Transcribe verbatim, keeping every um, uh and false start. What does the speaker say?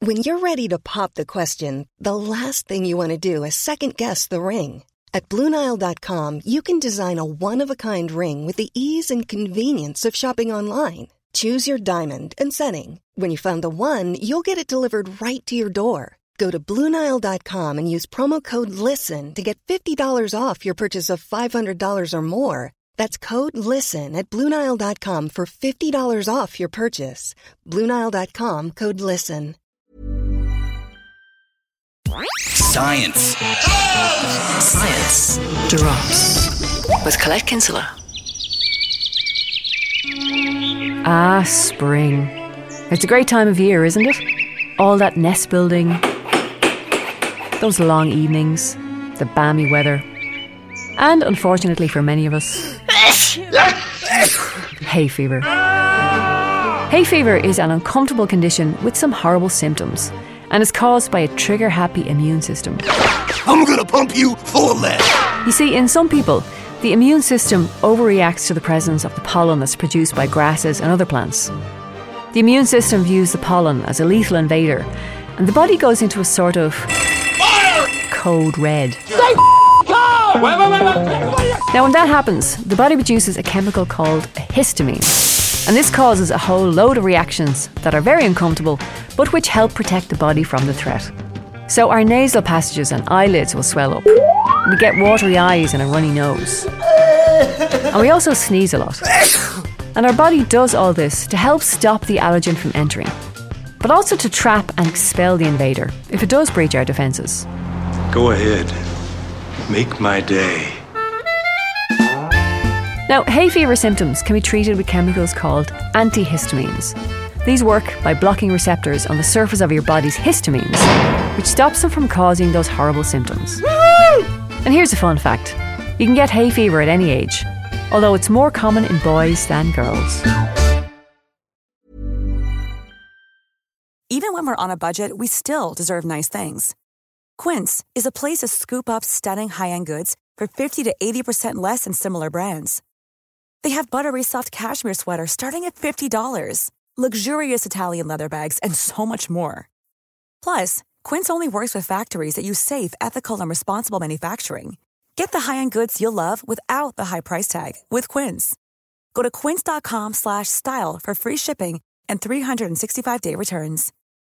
When you're ready to pop the question, the last thing you want to do is second-guess the ring. At Blue Nile dot com, you can design a one-of-a-kind ring with the ease and convenience of shopping online. Choose your diamond and setting. When you find the one, you'll get it delivered right to your door. Go to Blue Nile dot com and use promo code LISTEN to get fifty dollars off your purchase of five hundred dollars or more. That's code LISTEN at Blue Nile dot com for fifty dollars off your purchase. Blue Nile dot com, code LISTEN. Science. Science drops with Colette Kinsella. Ah, spring. It's a great time of year, isn't it? All that nest building, those long evenings, the balmy weather, and unfortunately for many of us, hay fever. Hay fever is an uncomfortable condition with some horrible symptoms, and is caused by a trigger-happy immune system. I'm gonna pump you full of lead. You see, in some people, the immune system overreacts to the presence of the pollen that's produced by grasses and other plants. The immune system views the pollen as a lethal invader, and the body goes into a sort of fire! Code red. Stay calm! Now, when that happens, the body produces a chemical called a histamine, and this causes a whole load of reactions that are very uncomfortable, but which help protect the body from the threat. So our nasal passages and eyelids will swell up. We get watery eyes and a runny nose. And we also sneeze a lot. And our body does all this to help stop the allergen from entering, but also to trap and expel the invader if it does breach our defences. Go ahead. Make my day. Now, hay fever symptoms can be treated with chemicals called antihistamines. These work by blocking receptors on the surface of your body's histamines, which stops them from causing those horrible symptoms. Woo! And here's a fun fact. You can get hay fever at any age, although it's more common in boys than girls. Even when we're on a budget, we still deserve nice things. Quince is a place to scoop up stunning high-end goods for fifty to eighty percent less than similar brands. They have buttery soft cashmere sweaters starting at fifty dollars, luxurious Italian leather bags, and so much more. Plus, Quince only works with factories that use safe, ethical, and responsible manufacturing. Get the high-end goods you'll love without the high price tag with Quince. Go to quince.com slash style for free shipping and three sixty-five day returns.